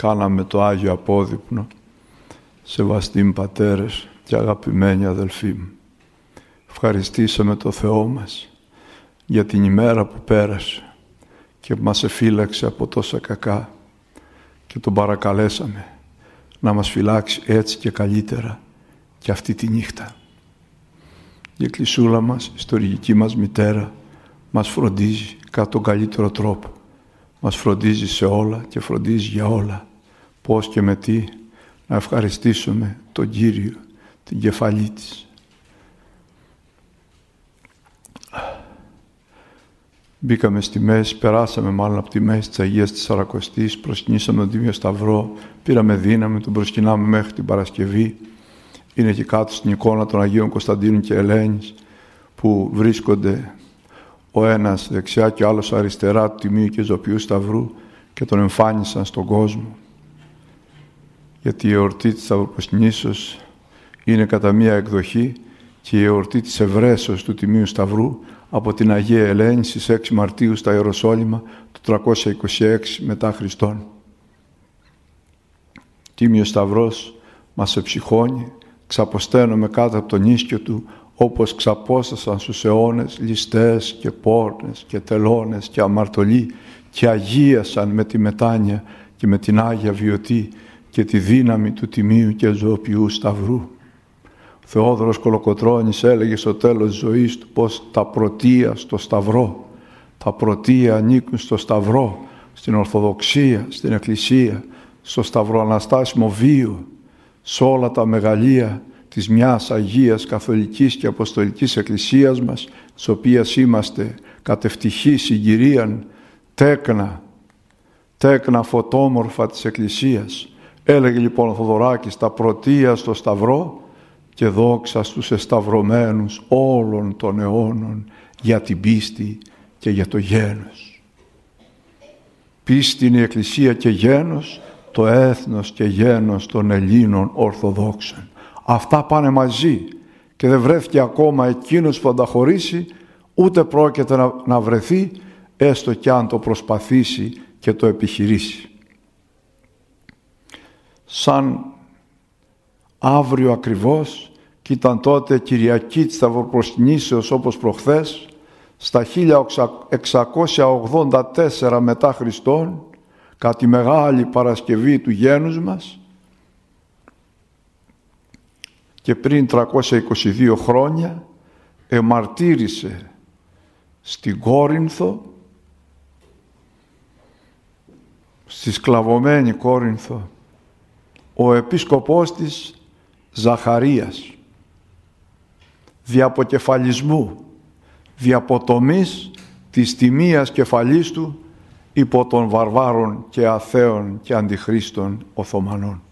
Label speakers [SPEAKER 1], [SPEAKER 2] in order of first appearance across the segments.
[SPEAKER 1] κάναμε το Άγιο Απόδειπνο. Σεβαστοί μου πατέρες και αγαπημένοι αδελφοί μου, ευχαριστήσαμε το Θεό μας για την ημέρα που πέρασε και μας εφύλαξε από τόσα κακά και τον παρακαλέσαμε να μας φυλάξει έτσι και καλύτερα και αυτή τη νύχτα. Η Εκκλησούλα μας, η ιστορική μας μητέρα, μας φροντίζει κατά τον καλύτερο τρόπο. Μας φροντίζει σε όλα και φροντίζει για όλα. Πώς και με τι να ευχαριστήσουμε τον Κύριο, την κεφαλή της. Μπήκαμε στη μέση, περάσαμε μάλλον από τη μέση της Αγίας της Σαρακοστής, προσκυνήσαμε τον Τίμιο Σταυρό, πήραμε δύναμη, τον προσκυνάμε μέχρι την Παρασκευή. Είναι και κάτω στην εικόνα των Αγίων Κωνσταντίνου και Ελένης, που βρίσκονται ο ένας δεξιά και ο άλλος αριστερά του Τιμίου και Ζωπιού Σταυρού και τον εμφάνισαν στον κόσμο. Γιατί η εορτή της Σταυροπροσκυνήσεως είναι κατά μία εκδοχή και η εορτή της Ευρέσεως του Τιμίου Σταυρού από την Αγία Ελένη στις 6 Μαρτίου στα Ιεροσόλυμα του 326 μετά Χριστόν. Τίμιος Σταυρός μας εψυχώνει, ξαποσταίνουμε κάτω από τον ίσκιο του, όπως ξαπόστασαν στους αιώνες ληστές και πόρνες και τελώνες και αμαρτωλοί και αγίασαν με τη μετάνοια και με την Άγια Βιωτή και τη δύναμη του Τιμίου και Ζωοποιού Σταυρού. Ο Θεόδωρος Κολοκοτρώνης έλεγε στο τέλος της ζωής του πως τα πρωτεία στο Σταυρό, τα πρωτεία ανήκουν στο Σταυρό, στην Ορθοδοξία, στην Εκκλησία, στο Σταυροαναστάσιμο βίο, σε όλα τα μεγαλεία της μιας Αγίας Καθολικής και Αποστολικής Εκκλησίας μας, της οποίας είμαστε κατ' ευτυχή συγκυρίαν τέκνα φωτόμορφα της Εκκλησίας. Έλεγε λοιπόν ο Θοδωράκης, τα πρωτεία στο Σταυρό και δόξα στους εσταυρωμένους όλων των αιώνων για την πίστη και για το γένος. Πίστη είναι η Εκκλησία και γένος, το έθνος και γένος των Ελλήνων Ορθοδόξων. Αυτά πάνε μαζί και δεν βρέθηκε ακόμα εκείνος που θα τα χωρίσει, ούτε πρόκειται να βρεθεί, έστω κι αν το προσπαθήσει και το επιχειρήσει. Σαν αύριο ακριβώς, και ήταν τότε Κυριακή της Σταυροπροσκυνήσεως όπως προχθές, στα 1684 μετά Χριστόν, κατά τη Μεγάλη Παρασκευή του γένους μας, και πριν 322 χρόνια εμαρτύρησε στην Κόρινθο, στη σκλαβωμένη Κόρινθο, ο επίσκοπός της Ζαχαρίας, διαποκεφαλισμού, διαποτομής της τιμίας κεφαλής του υπό των βαρβάρων και αθέων και αντιχρίστων Οθωμανών.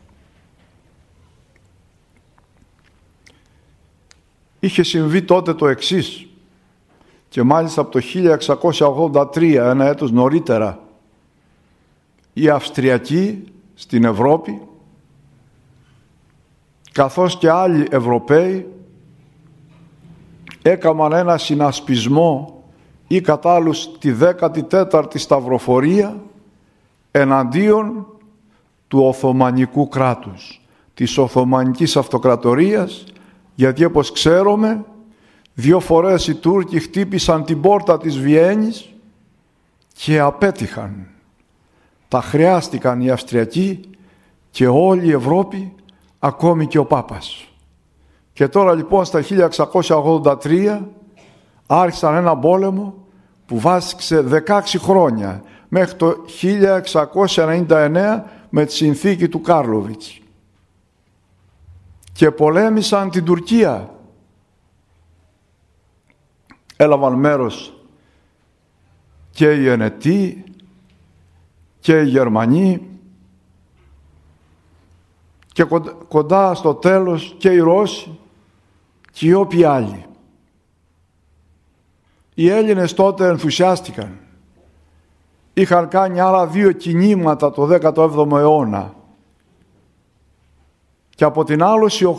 [SPEAKER 1] Είχε συμβεί τότε το εξής, και μάλιστα από το 1683, ένα έτος νωρίτερα, οι Αυστριακοί στην Ευρώπη, καθώς και άλλοι Ευρωπαίοι, έκαναν ένα συνασπισμό ή κατά άλλους τη 14η Σταυροφορία εναντίον του Οθωμανικού κράτους, της Οθωμανικής Αυτοκρατορίας, γιατί όπως ξέρουμε 2 φορές οι Τούρκοι χτύπησαν την πόρτα της Βιέννης και απέτυχαν. Τα χρειάστηκαν οι Αυστριακοί και όλη η Ευρώπη, ακόμη και ο Πάπας. Και τώρα λοιπόν στα 1683 άρχισαν ένα πόλεμο που βάσκησε 16 χρόνια, μέχρι το 1699 με τη συνθήκη του Κάρλοβιτς. Και πολέμησαν την Τουρκία. Έλαβαν μέρος και οι Ενετοί και οι Γερμανοί και κοντά στο τέλος και οι Ρώσοι και οι όποιοι άλλοι. Οι Έλληνες τότε ενθουσιάστηκαν. Είχαν κάνει άλλα 2 κινήματα το 17ο αιώνα και από την άλωση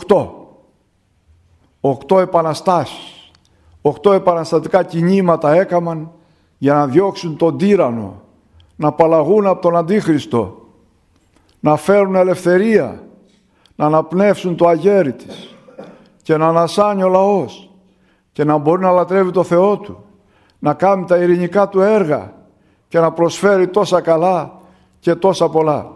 [SPEAKER 1] 8 επαναστάσεις, 8 επαναστατικά κινήματα έκαναν για να διώξουν τον τύραννο, να απαλλαγούν από τον Αντίχριστο, να φέρουν ελευθερία, να αναπνεύσουν το αγέρι της και να ανασάνει ο λαός και να μπορεί να λατρεύει το Θεό του, να κάνει τα ειρηνικά του έργα και να προσφέρει τόσα καλά και τόσα πολλά.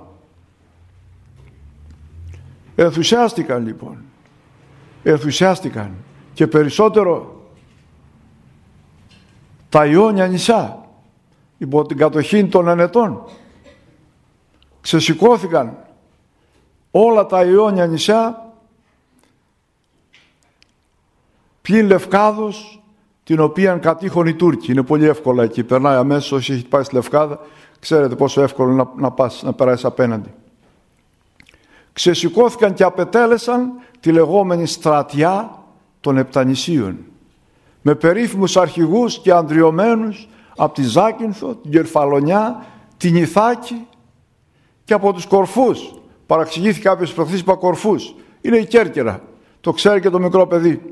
[SPEAKER 1] Ενθουσιάστηκαν λοιπόν, ενθουσιάστηκαν και περισσότερο τα Ιόνια νησιά υπό την κατοχή των Ενετών. Ξεσηκώθηκαν όλα τα Ιόνια νησιά πλην Λευκάδος, την οποία κατήχουν οι Τούρκοι. Είναι πολύ εύκολα εκεί, περνάει αμέσως. Όσοι έχετε πάει στη Λευκάδα ξέρετε πόσο εύκολο είναι να περάσεις απέναντι. Ξεσηκώθηκαν και απετέλεσαν τη λεγόμενη στρατιά των Επτανησίων, με περίφημους αρχηγούς και αντριωμένους από τη Ζάκυνθο, την Κερφαλονιά, την Ιθάκη και από τους Κορφούς. Παραξηγήθηκε κάποιος προχθές, είπα Κορφούς. Είναι η Κέρκυρα, το ξέρει και το μικρό παιδί.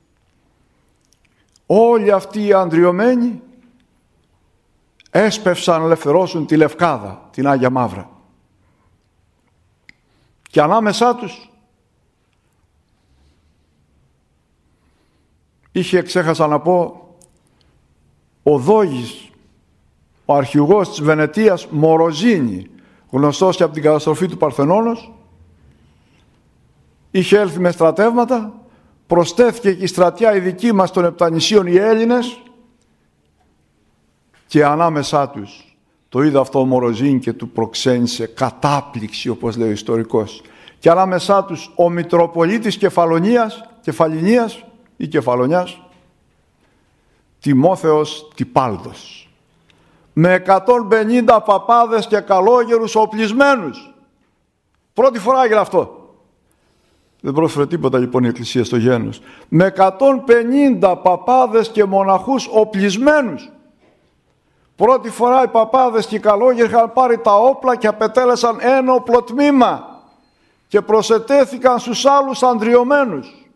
[SPEAKER 1] Όλοι αυτοί οι αντριωμένοι έσπευσαν να ελευθερώσουν τη Λευκάδα, την Άγια Μαύρα. Και ανάμεσά τους είχε, ξέχασα να πω, ο Δόγης, ο αρχηγός της Βενετίας, Μοροζίνη, γνωστός και από την καταστροφή του Παρθενώνος. Είχε έλθει με στρατεύματα, προστέθηκε και η στρατιά η δική μας των Επτανησίων, οι Έλληνες, και ανάμεσά τους το είδε αυτό ο Μοροζίνη και του προξένησε κατάπληξη, όπως λέει ο ιστορικός. Και ανάμεσά τους ο Μητροπολίτης Κεφαλινίας ή Κεφαλονιάς, Τιμόθεος Τυπάλδος, με 150 παπάδες και καλόγερους οπλισμένους. Πρώτη φορά έγινε αυτό. Δεν πρόσφερε τίποτα λοιπόν η Εκκλησία στο γένος. Με 150 παπάδες και μοναχούς οπλισμένους. Πρώτη φορά οι παπάδες και οι καλόγεροι είχαν πάρει τα όπλα και απετέλεσαν ένοπλο τμήμα και προσετέθηκαν στους άλλους αντριωμένους.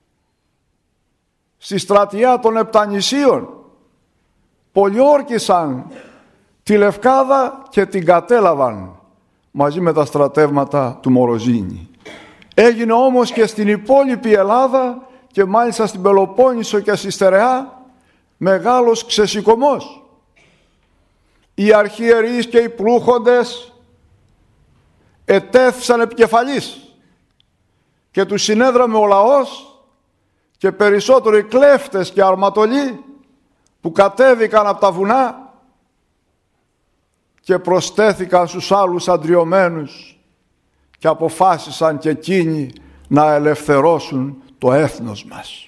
[SPEAKER 1] Στη στρατιά των Επτανησίων πολιόρκησαν τη Λευκάδα και την κατέλαβαν μαζί με τα στρατεύματα του Μοροζίνη. Έγινε όμως και στην υπόλοιπη Ελλάδα και μάλιστα στην Πελοπόννησο και στη Στερεά μεγάλος ξεσηκωμός. Οι αρχιερείς και οι πλούχοντες ετέθησαν επικεφαλής και τους συνέδραμε ο λαός και περισσότερο οι κλέφτες και αρματολοί που κατέβηκαν από τα βουνά και προστέθηκαν στους άλλους αντριωμένους και αποφάσισαν και εκείνοι να ελευθερώσουν το έθνος μας.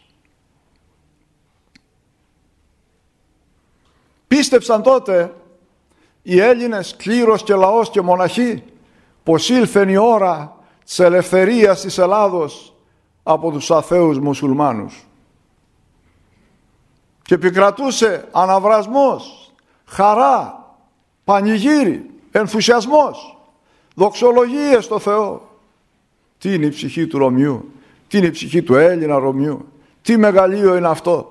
[SPEAKER 1] Πίστεψαν τότε οι Έλληνες, κλήρος και λαός και μοναχοί, πως ήλθεν η ώρα της ελευθερίας της Ελλάδος από τους αθέους μουσουλμάνους. Και επικρατούσε αναβρασμός, χαρά, πανηγύρι, ενθουσιασμός, δοξολογίες στο Θεό. Τι είναι η ψυχή του Ρωμιού, τι είναι η ψυχή του Έλληνα Ρωμιού, τι μεγαλείο είναι αυτό.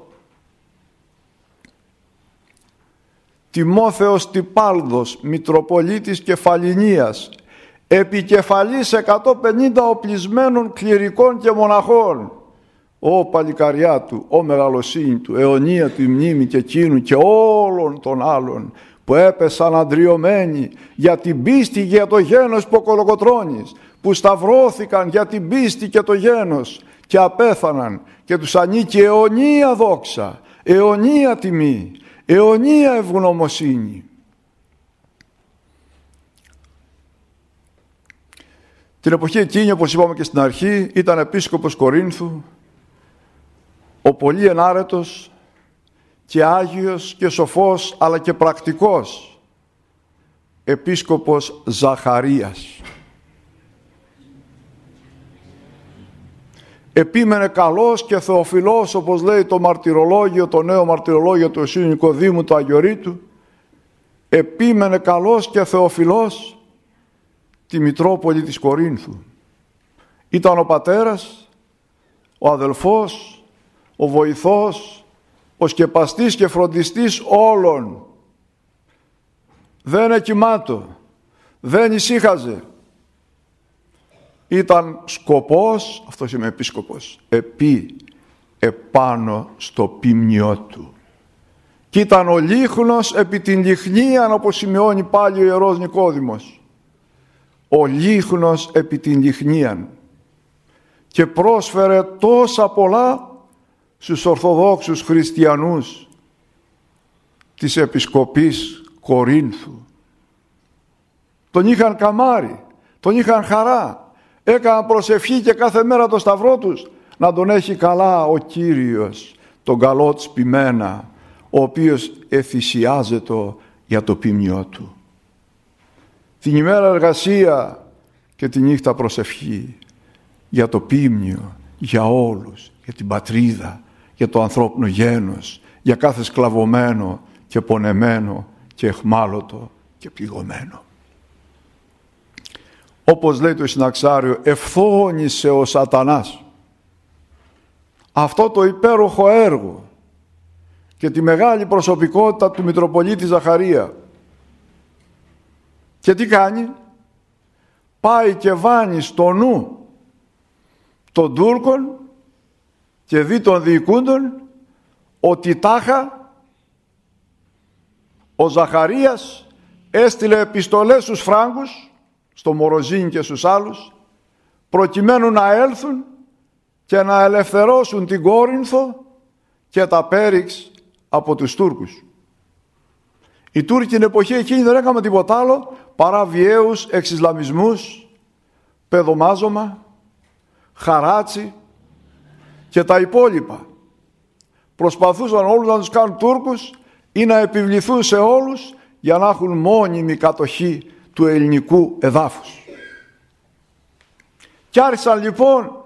[SPEAKER 1] Τιμόθεος Τυπάλδος, Μητροπολίτης Κεφαλινίας, επικεφαλής 150 οπλισμένων κληρικών και μοναχών. Ω παλικαριά του, ω μεγαλοσύνη του, αιωνία του η μνήμη και εκείνου και όλων των άλλων που έπεσαν αντριωμένοι για την πίστη και για το γένος που κολοκοτρώνεις, που σταυρώθηκαν για την πίστη και το γένος και απέθαναν και τους ανήκει αιωνία δόξα, αιωνία τιμή, αιωνία ευγνωμοσύνη. Την εποχή εκείνη, όπως είπαμε και στην αρχή, ήταν επίσκοπος Κορίνθου ο πολύ ενάρετος και άγιος και σοφός αλλά και πρακτικός επίσκοπος Ζαχαρίας. Επίμενε καλός και θεοφιλός, όπως λέει το μαρτυρολόγιο, το νέο μαρτυρολόγιο του Οσίου Νικοδήμου του Αγιορείτου. Επίμενε καλός και θεοφιλός τη Μητρόπολη της Κορίνθου. Ήταν ο πατέρας, ο αδελφός, ο βοηθός, ο σκεπαστής και φροντιστής όλων. Δεν εκοιμάτω, δεν ησύχαζε, ήταν σκοπός, αυτός είμαι επίσκοπος, επάνω στο ποίμνιό του. Κι ήταν ο λίχνος επί την λιχνίαν, όπως σημειώνει πάλι ο Ιερός Νικόδημος. Ο λίχνος επί την λιχνίαν. Και πρόσφερε τόσα πολλά στους Ορθοδόξους χριστιανούς της Επισκοπής Κορίνθου. Τον είχαν καμάρι, τον είχαν χαρά, έκαναν προσευχή και κάθε μέρα το σταυρό τους να τον έχει καλά ο Κύριος, τον καλό της ποιμένα, ο οποίος εθυσιάζεται για το ποίμνιό του. Την ημέρα εργασία και τη νύχτα προσευχή για το ποίμνιο, για όλους, για την πατρίδα, για το ανθρώπινο γένος, για κάθε σκλαβωμένο και πονεμένο και εχμάλωτο και πληγωμένο. Όπως λέει το Συναξάριο, ευθόνησε ο σατανάς αυτό το υπέροχο έργο και τη μεγάλη προσωπικότητα του Μητροπολίτη Ζαχαρία. Και τι κάνει? Πάει και βάνει στο νου των Τούρκων και δι των διοικούντων ότι τάχα ο Ζαχαρίας έστειλε επιστολές στους Φράγκους, στο Μοροζίνι και στους άλλους, προκειμένου να έλθουν και να ελευθερώσουν την Κόρινθο και τα Πέριξ από τους Τούρκους. Οι Τούρκοι την εποχή εκείνη δεν έκαναν τίποτα άλλο παρά βιαίους εξισλαμισμούς, παιδομάζωμα, χαράτσι και τα υπόλοιπα. Προσπαθούσαν όλους να τους κάνουν Τούρκους ή να επιβληθούν σε όλους για να έχουν μόνιμη κατοχή του ελληνικού εδάφους. Κι άρχισαν λοιπόν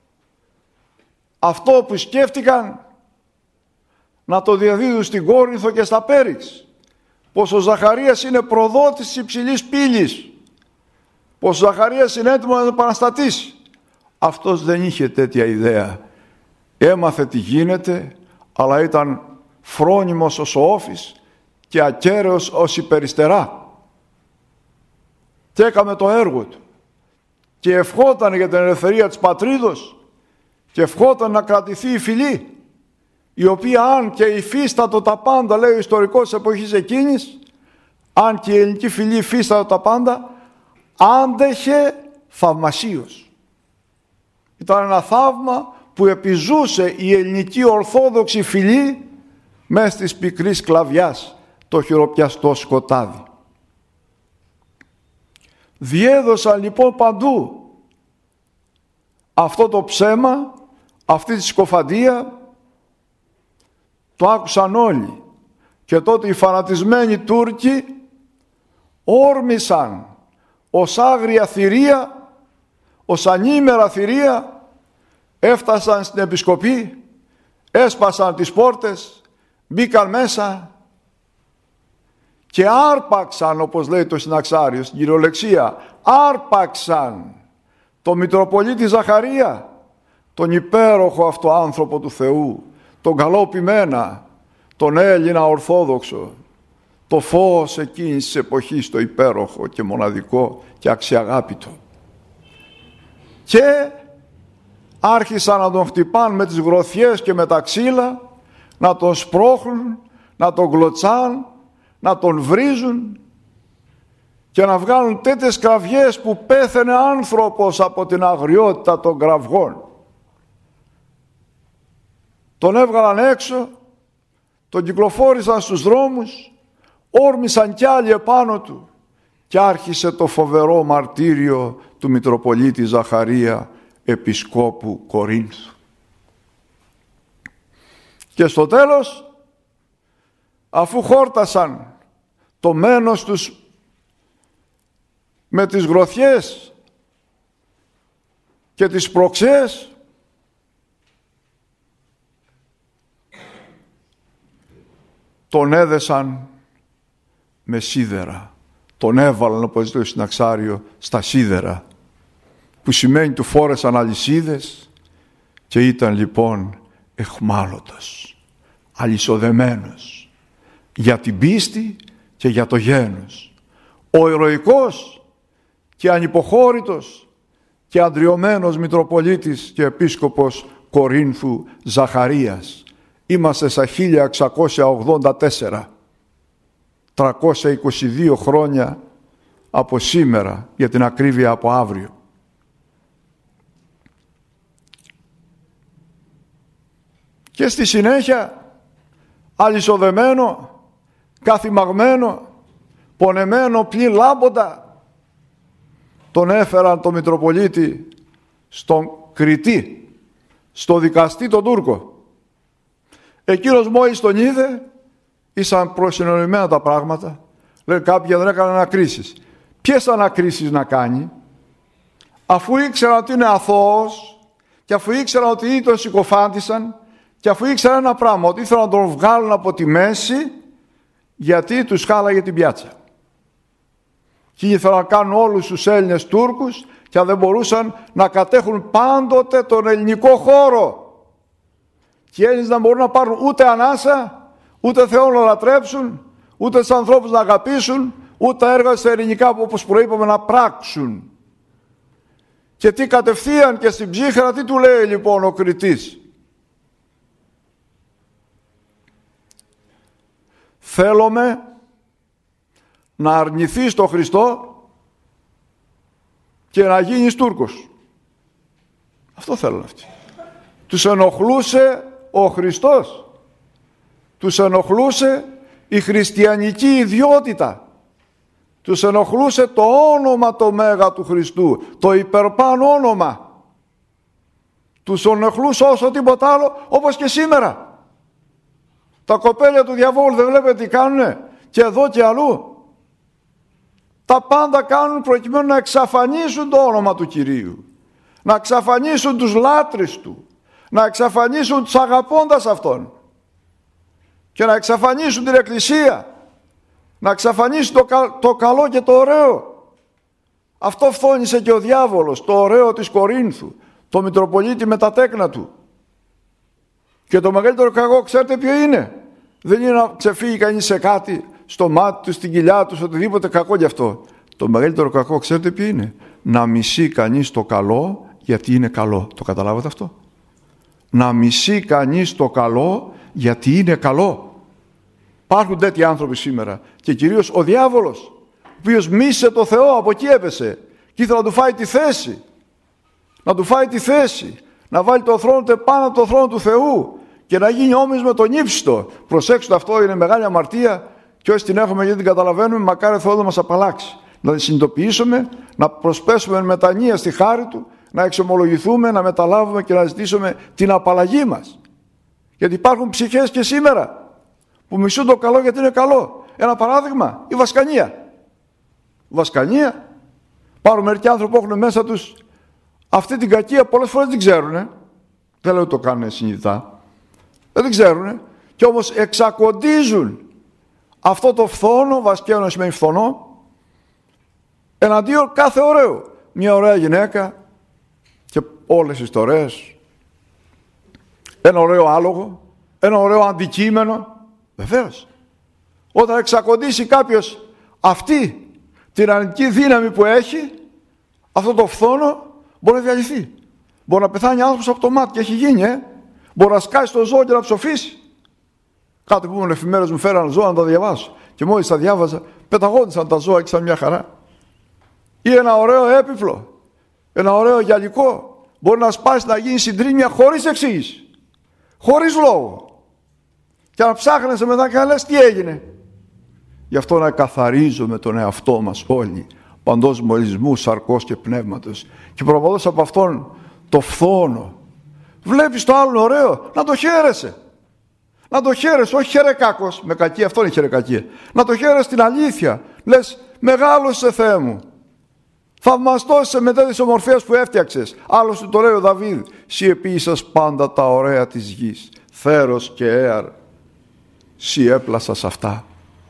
[SPEAKER 1] αυτό που σκέφτηκαν να το διαδίδουν στην Κόρινθο και στα Πέριξ. Πως ο Ζαχαρίας είναι προδότης της υψηλής πύλης. Πως ο Ζαχαρίας είναι έτοιμο να τον επαναστατήσει. Αυτός δεν είχε τέτοια ιδέα. Έμαθε τι γίνεται, αλλά ήταν φρόνιμος ως ο όφης και ακέραιος ως η περιστερά. Και έκαμε το έργο του. Και ευχόταν για την ελευθερία της πατρίδος και ευχόταν να κρατηθεί η φυλή, η οποία αν και υφίστατο τα πάντα, λέει ο ιστορικός της εποχής εκείνης, αν και η ελληνική φυλή υφίστατο τα πάντα, άντεχε θαυμασίως. Ήταν ένα θαύμα που επιζούσε η ελληνική ορθόδοξη φυλή μες της πικρής σκλαβιάς, το χειροπιαστό σκοτάδι. Διέδωσαν λοιπόν παντού αυτό το ψέμα, αυτή τη συκοφαντία, το άκουσαν όλοι. Και τότε οι φανατισμένοι Τούρκοι όρμησαν ως άγρια θηρία, ως ανήμερα θηρία, έφτασαν στην επισκοπή, έσπασαν τις πόρτες, μπήκαν μέσα και άρπαξαν, όπως λέει το Συναξάριο στην κυριολεξία, άρπαξαν το Μητροπολίτη Ζαχαρία, τον υπέροχο αυτό άνθρωπο του Θεού, τον καλό ποιμένα, τον Έλληνα Ορθόδοξο, το φως εκείνης της εποχής, το υπέροχο και μοναδικό και αξιαγάπητο. Και άρχισαν να τον χτυπάν με τις γροθιές και με τα ξύλα, να τον σπρώχνουν, να τον γλωτσάν, να τον βρίζουν και να βγάλουν τέτοιες κραυγές που πέθαινε άνθρωπος από την αγριότητα των κραυγών. Τον έβγαλαν έξω, τον κυκλοφόρησαν στους δρόμους, όρμησαν κι άλλοι επάνω του και άρχισε το φοβερό μαρτύριο του Μητροπολίτη Ζαχαρία, Επισκόπου Κορίνθου. Και στο τέλος, αφού χόρτασαν το μένος τους με τις γροθιές και τις προξές, τον έδεσαν με σίδερα. Τον έβαλαν, όπως λέει ο Συναξάριο, στα σίδερα, που σημαίνει του φόρεσαν αλυσίδες και ήταν λοιπόν εχμάλωτος, αλυσοδεμένος για την πίστη και για το γένος. Ο ηρωικός και ανυποχώρητος και αντριωμένος Μητροπολίτης και Επίσκοπος Κορίνθου Ζαχαρίας. Είμαστε στα 1684, 322 χρόνια από σήμερα, για την ακρίβεια από αύριο. Και στη συνέχεια, αλυσοδεμένο, καθημαγμένο, πονεμένο, πλην λάμποντα, τον έφεραν τον Μητροπολίτη στον Κρητή, στο δικαστή τον Τούρκο. Εκείνος μόλις τον είδε, ήσαν προσυνονιμένα τα πράγματα. Λέει, κάποιοι δεν έκαναν ανακρίσεις. Ποιες ανακρίσεις να κάνει, αφού ήξεραν ότι είναι αθώος και αφού ήξεραν ότι ήδη τον συκοφάντησαν και αφού ήξεραν ένα πράγμα, ότι ήθελαν να τον βγάλουν από τη μέση γιατί τους χάλαγε την πιάτσα. Και ήθελαν να κάνουν όλους τους Έλληνες Τούρκους και δεν μπορούσαν να κατέχουν πάντοτε τον ελληνικό χώρο. Και οι Έλληνες δεν μπορούν να πάρουν ούτε ανάσα, ούτε Θεό να λατρέψουν, ούτε τους ανθρώπους να αγαπήσουν, ούτε έργα στα ελληνικά όπως προείπαμε να πράξουν. Και τι κατευθείαν και στην ψύχρα, τι του λέει λοιπόν ο Κρητής? Θέλουμε να αρνηθείς τον Χριστό και να γίνεις Τούρκος. Αυτό θέλουν αυτοί. Τους ενοχλούσε ο Χριστός. Τους ενοχλούσε η χριστιανική ιδιότητα. Τους ενοχλούσε το όνομα το μέγα του Χριστού, το υπερπάνω όνομα. Τους ενοχλούσε όσο τίποτα άλλο, όπως και σήμερα. Τα κοπέλια του διαβόλου δεν βλέπετε τι κάνουνε, και εδώ και αλλού. Τα πάντα κάνουν προκειμένου να εξαφανίσουν το όνομα του Κυρίου, να εξαφανίσουν τους λάτρεις Του, να εξαφανίσουν τους αγαπώντας Αυτόν και να εξαφανίσουν την Εκκλησία, να εξαφανίσουν το καλό και το ωραίο. Αυτό φθόνησε και ο διάβολος, το ωραίο της Κορίνθου, το Μητροπολίτη με τα τέκνα του. Και το μεγαλύτερο κακό ξέρετε ποιο είναι? Δεν είναι να ξεφύγει κανείς σε κάτι, στο μάτι του, στην κοιλιά του, οτιδήποτε κακό γι' αυτό. Το μεγαλύτερο κακό ξέρετε ποιο είναι? Να μισεί κανείς το καλό γιατί είναι καλό. Το καταλάβατε αυτό? Να μισεί κανείς το καλό γιατί είναι καλό. Υπάρχουν τέτοιοι άνθρωποι σήμερα, και κυρίως ο διάβολος, ο οποίος μίσησε το Θεό, από εκεί έπεσε και ήθελε να του φάει τη θέση. Να του φάει τη θέση, να βάλει το θρόνο του πάνω από το θρόνο του Θεού και να γίνει όμοιος με τον ύψιστο. Προσέξτε, αυτό είναι μεγάλη αμαρτία και όσοι την έχουμε γιατί την καταλαβαίνουμε, μακάρι Θεό να μας απαλλάξει. Να την συνειδητοποιήσουμε, να προσπέσουμε μετανία στη χάρη Του, να εξομολογηθούμε, να μεταλάβουμε και να ζητήσουμε την απαλλαγή μας. Γιατί υπάρχουν ψυχές και σήμερα που μισούν το καλό γιατί είναι καλό. Ένα παράδειγμα, η βασκανία. Βασκανία. Πάρουν μερικοί άνθρωποι που έχουν μέσα τους αυτή την κακία, πολλές φορές δεν ξέρουνε. Δεν λέω ότι το κάνουν συνειδητά. Δεν ξέρουνε. Και όμως εξακοντίζουν αυτό το φθόνο, βασκαίωνο σημαίνει φθονό, εναντίον κάθε ωραίο. Μια ωραία γυναίκα και όλες οι ιστορίες, ένα ωραίο άλογο, ένα ωραίο αντικείμενο. Βεβαίως, όταν εξακοντήσει κάποιος αυτή την αρνητική δύναμη που έχει, αυτό το φθόνο μπορεί να διαλυθεί. Μπορεί να πεθάνει άνθρωπος από το μάτι, και έχει γίνει, Μπορεί να σκάσει το ζώο και να ψοφήσει. Κάτι που ήμουν εφημέρες μου φέραν ζώα να τα διαβάσω. Και μόλις τα διάβαζα, πεταγόντουσαν τα ζώα και σαν μια χαρά. Ή ένα ωραίο έπιπλο, ένα ωραίο γυαλικό, μπορεί να σπάσει, να γίνει συντρίμμια χωρίς εξήγηση. Χωρίς λόγο. Και να ψάχνεσαι μετά και να λες τι έγινε. Γι' αυτό να καθαρίζουμε τον εαυτό μας όλοι, παντός μολυσμού, σαρκός και πνεύματος. Και προπαντός από αυτόν το φθόνο. Βλέπεις το άλλο ωραίο, να το χαίρεσαι. Να το χαίρεσαι, όχι χαιρεκάκος, με κακία, αυτό είναι χαιρεκακία. Να το χαίρεσαι την αλήθεια. Λες, μεγάλωσε Θεέ μου. Θαυμαστός είσαι με τέτοιες ομορφίες που έφτιαξες. Άλλωστε το λέει ο Δαβίδ, «Συ επίησας πάντα τα ωραία της γης, θέρος και έαρ, συ έπλασας αυτά».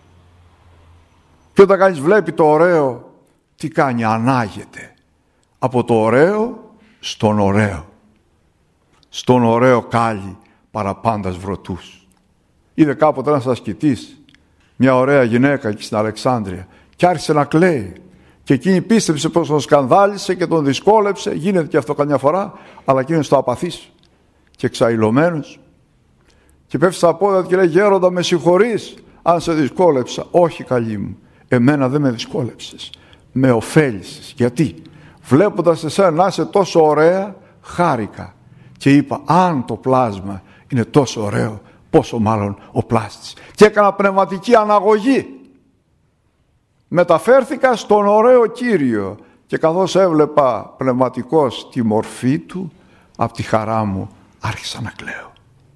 [SPEAKER 1] Και όταν κανείς βλέπει το ωραίο, τι κάνει? Ανάγεται από το ωραίο στον ωραίο. Στον ωραίο κάλλη παραπάντας βρωτούς. Είδε κάποτε ένας ασκητής μια ωραία γυναίκα εκεί στην Αλεξάνδρεια και άρχισε να κλαίει Και εκείνη πίστεψε πως τον σκανδάλισε και τον δυσκόλεψε. Γίνεται και αυτό καμιά φορά, αλλά εκείνος το απαθής και εξαϊλωμένος. Και πέφτει στα πόδια του και λέει: Γέροντα, με συγχωρείς αν σε δυσκόλεψα. Όχι, καλή μου, εμένα δεν με δυσκόλεψες, με ωφέλησες. Γιατί? Βλέποντας εσένα να είσαι τόσο ωραία, χάρηκα και είπα: αν το πλάσμα είναι τόσο ωραίο, πόσο μάλλον ο πλάστης. Και έκανα πνευματική αναγωγή. Μεταφέρθηκα στον ωραίο Κύριο και καθώς έβλεπα πνευματικός τη μορφή του, από τη χαρά μου άρχισα να κλαίω.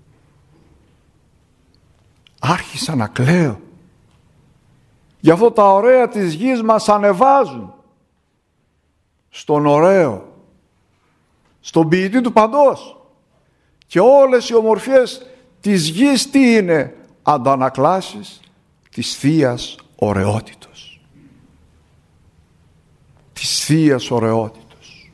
[SPEAKER 1] Άρχισα να κλαίω. Γι' αυτό τα ωραία της γης μας ανεβάζουν στον ωραίο, στον ποιητή του παντός. Και όλες οι ομορφιές της γης τι είναι? Αντανακλάσεις της Θείας ωραιότητος. Της Θείας ωραιότητος.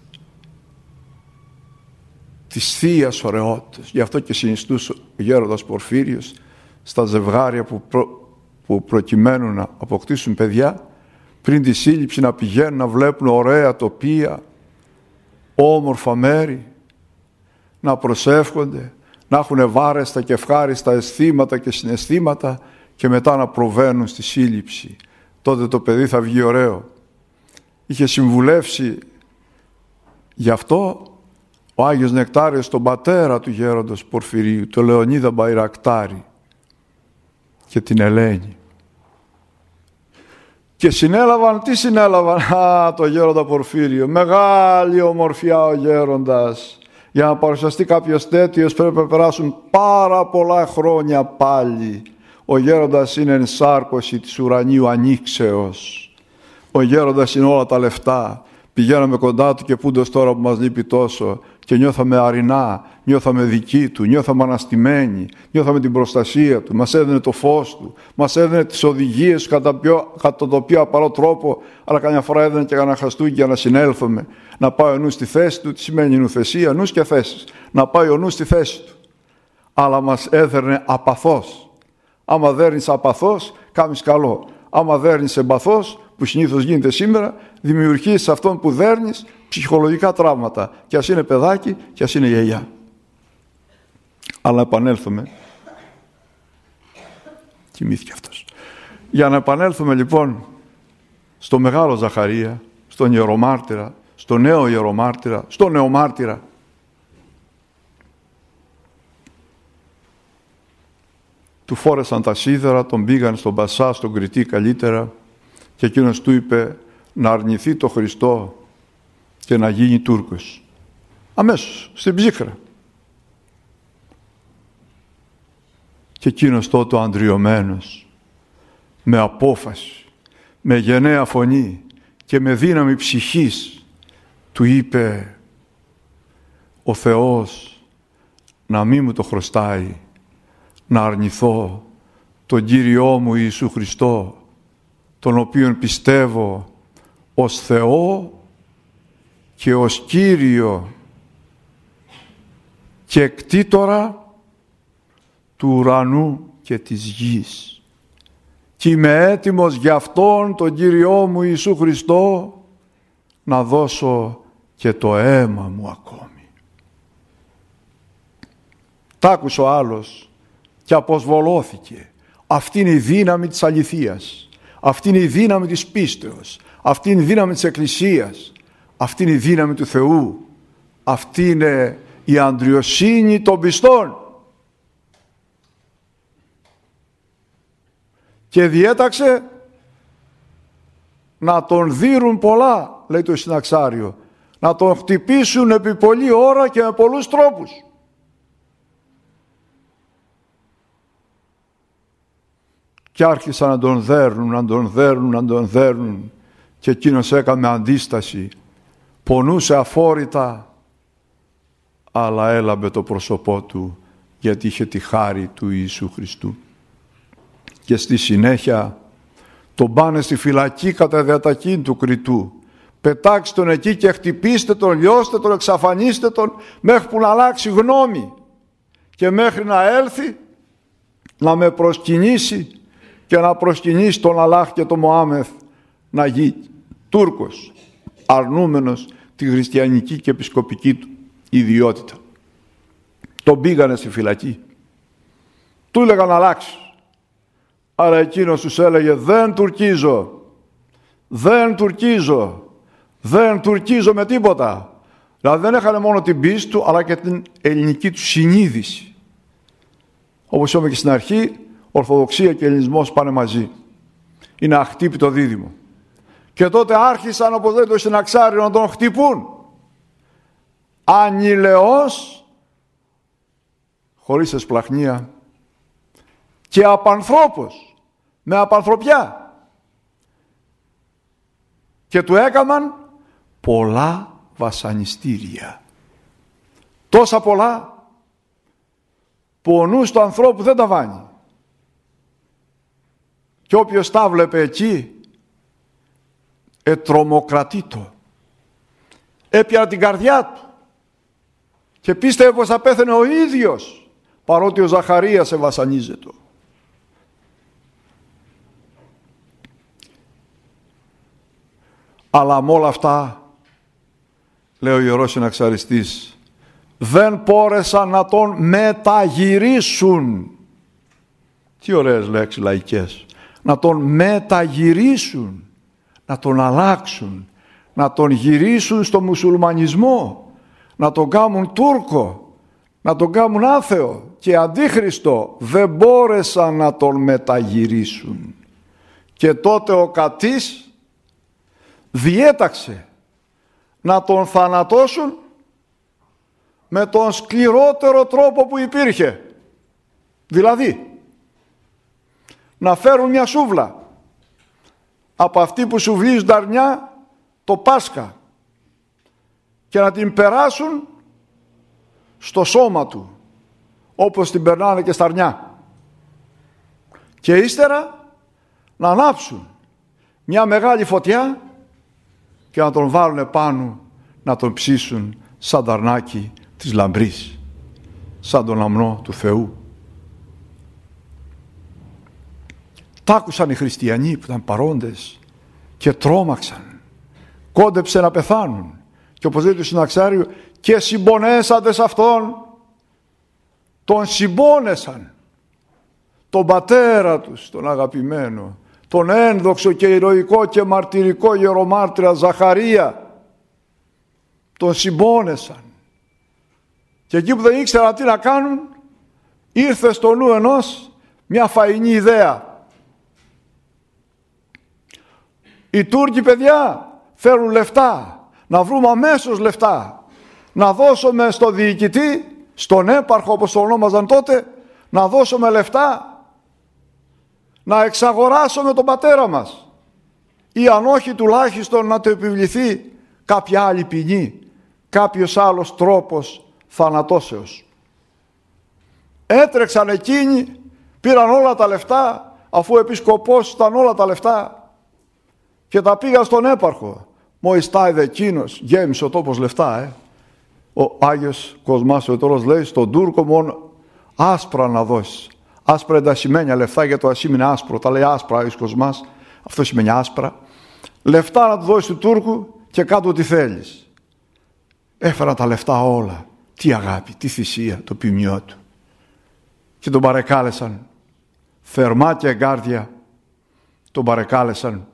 [SPEAKER 1] Της Θείας ωραιότητος. Γι' αυτό και συνιστούσε ο γέροντας Πορφύριος στα ζευγάρια που προκειμένου να αποκτήσουν παιδιά, πριν τη σύλληψη να πηγαίνουν να βλέπουν ωραία τοπία, όμορφα μέρη, να προσεύχονται, να έχουν βάρεστα και ευχάριστα αισθήματα και συναισθήματα και μετά να προβαίνουν στη σύλληψη. Τότε το παιδί θα βγει ωραίο. Είχε συμβουλεύσει γι' αυτό ο Άγιος Νεκτάριος τον πατέρα του γέροντος Πορφυρίου, τον Λεωνίδα Μπαϊρακτάρη και την Ελένη. Και συνέλαβαν, τι συνέλαβαν? Το γέροντα Πορφύριο. Μεγάλη ομορφιά ο γέροντας. Για να παρουσιαστεί κάποιος τέτοιος πρέπει να περάσουν πάρα πολλά χρόνια πάλι. Ο γέροντας είναι ενσάρκωση της ουρανίου ανοίξεως. Ο γέροντας είναι όλα τα λεφτά. Πηγαίναμε κοντά του και πούντος τώρα που μας λείπει τόσο και νιώθαμε αρινά, νιώθαμε δικοί του, νιώθαμε αναστημένοι, νιώθαμε την προστασία του, μας έδινε το φως του, μας έδινε τις οδηγίες κατά τον πιο απαλό τρόπο, αλλά καμιά φορά έδινε και κανένα χαστούκι για να συνέλθουμε, να πάει ο νους στη θέση του. Τι σημαίνει νουθεσία? Νους και θέσεις. Να πάει ο νους στη θέση του. Αλλά μας έδερνε απαθώς. Άμα δέρνεις απαθώς, κάνεις καλό. Άμα δέρνεις εμπαθώς, που συνήθως γίνεται σήμερα, δημιουργείς σε αυτόν που δέρνεις ψυχολογικά τραύματα. Και ας είναι παιδάκι και ας είναι γιαγιά. Αλλά επανέλθουμε. Κοιμήθηκε αυτός. Για να επανέλθουμε λοιπόν στο μεγάλο Ζαχαρία, στον ιερομάρτυρα, στο νέο ιερομάρτυρα, στο νεομάρτυρα. Του φόρεσαν τα σίδερα, τον πήγαν στον Πασά, στον Κρητή καλύτερα, και εκείνος του είπε να αρνηθεί το Χριστό και να γίνει Τούρκος. Αμέσως, στην ψύχρα. Και εκείνος τότε αντριωμένος, με απόφαση, με γενναία φωνή και με δύναμη ψυχής, του είπε ο Θεός να μην μου το χρωστάει, να αρνηθώ τον Κύριό μου Ιησού Χριστό, τον οποίον πιστεύω ως Θεό και ως Κύριο και εκτήτορα του ουρανού και της γης. Και είμαι έτοιμος για Αυτόν τον Κύριό μου Ιησού Χριστό να δώσω και το αίμα μου ακόμη. Τ' άκουσε ο άλλος και αποσβολώθηκε. Αυτή είναι η δύναμη της αληθείας. Αυτή είναι η δύναμη της πίστεως. Αυτή είναι η δύναμη της Εκκλησίας. Αυτή είναι η δύναμη του Θεού. Αυτή είναι η αντριοσύνη των πιστών. Και διέταξε να τον δείρουν πολλά, λέει το συναξάριο, να τον χτυπήσουν επί πολλή ώρα και με πολλούς τρόπους. Και άρχισαν να τον δέρνουν και εκείνος έκαμε αντίσταση, πονούσε αφόρητα, αλλά έλαμπε το πρόσωπό του γιατί είχε τη χάρη του Ιησού Χριστού. Και στη συνέχεια τον πάνε στη φυλακή κατά διατακήν του Κρητού. Πετάξτε τον εκεί και χτυπήστε τον, λιώστε τον, εξαφανίστε τον, μέχρι που να αλλάξει γνώμη και μέχρι να έλθει να με προσκυνήσει και να προσκυνήσει τον Αλλάχ και τον Μωάμεθ να γίνει Τούρκος, αρνούμενος τη χριστιανική και επισκοπική του ιδιότητα. Τον πήγανε στη φυλακή. Του έλεγαν να αλλάξει. Άρα εκείνος τους έλεγε δεν τουρκίζω, δεν τουρκίζω, δεν τουρκίζω με τίποτα. Δηλαδή δεν έχανε μόνο την πίστη του αλλά και την ελληνική του συνείδηση. Όπως είπαμε και στην αρχή, Ορθοδοξία και Ελληνισμός πάνε μαζί. Είναι αχτύπητο δίδυμο. Και τότε άρχισαν, όπως λέει το Συναξάριο, να τον χτυπούν. Ανηλαιός, χωρίς εσπλαχνία, και απανθρώπος, με απανθρωπιά. Και του έκαναν πολλά βασανιστήρια. Τόσα πολλά που ο νους του ανθρώπου δεν τα βάνει. Και όποιος τα βλέπε εκεί ετρομοκρατήτο. Έπιανε την καρδιά του και πίστευε πως θα πέθαινε ο ίδιος, παρότι ο Ζαχαρίας ευασανίζεται. Αλλά με όλα αυτά, λέει ο Ιερός Συναξαριστής, δεν μπόρεσαν να τον μεταγυρίσουν. Τι ωραίες λέξεις λαϊκές. Να τον μεταγυρίσουν, να τον αλλάξουν, να τον γυρίσουν στο μουσουλμανισμό, να τον κάνουν Τούρκο, να τον κάνουν άθεο και αντίχριστο. Δεν μπόρεσαν να τον μεταγυρίσουν. Και τότε ο Κατής διέταξε να τον θανατώσουν με τον σκληρότερο τρόπο που υπήρχε. Δηλαδή, να φέρουν μια σούβλα από αυτή που σουβλίζουν τα αρνιά το Πάσχα και να την περάσουν στο σώμα του όπως την περνάνε και στα αρνιά, και ύστερα να ανάψουν μια μεγάλη φωτιά και να τον βάλουν πάνω, να τον ψήσουν σαν ταρνάκι της λαμπρής, σαν τον αμνό του Θεού. Τ' άκουσαν οι χριστιανοί που ήταν παρόντες και τρόμαξαν. Κόντεψε να πεθάνουν. Και όπως λέει το Συναξάριο, και συμπονέσατε σε αυτόν. Τον συμπόνεσαν. Τον πατέρα τους, τον αγαπημένο, τον ένδοξο και ηρωικό και μαρτυρικό ιερομάρτυρα Ζαχαρία. Τον συμπόνεσαν. Και εκεί που δεν ήξεραν τι να κάνουν, ήρθε στο νου ενός μια φαϊνή ιδέα. Οι Τούρκοι, παιδιά, θέλουν λεφτά. Να βρούμε αμέσως λεφτά. Να δώσουμε στο διοικητή, στον έπαρχο όπως το ονόμαζαν τότε, να δώσουμε λεφτά. Να εξαγοράσουμε τον πατέρα μας. Ή αν όχι τουλάχιστον να το επιβληθεί κάποια άλλη ποινή. Κάποιος άλλος τρόπος θανατώσεως. Έτρεξαν εκείνοι, πήραν όλα τα λεφτά, αφού επισκοπός ήταν όλα τα λεφτά, και τα πήγα στον έπαρχο. Μόλις τα είδε εκείνος, γέμισε ο τόπος λεφτά. Ο Άγιος Κοσμάς ο Τωρός λέει, στον Τούρκο μόνο άσπρα να δώσεις. Άσπρα είναι τα σημαίνια λεφτά, γιατί το ασήμι είναι άσπρο. Τα λέει άσπρα ο Άγιος Κοσμάς, αυτό σημαίνει άσπρα. Λεφτά να του δώσεις του Τούρκου και κάτω τι θέλεις. Έφεραν τα λεφτά όλα. Τι αγάπη, τι θυσία, το ποιμιό του. Και τον παρεκάλεσαν. Θερμά και εγκάρδια τον παρεκάλεσαν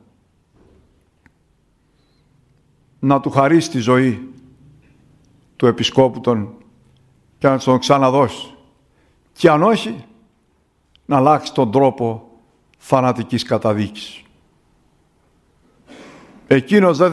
[SPEAKER 1] να του χαρίσει τη ζωή του επισκόπου και να τον ξαναδώσει. Και αν όχι, να αλλάξει τον τρόπο θανατικής καταδίκης. Εκείνος δεν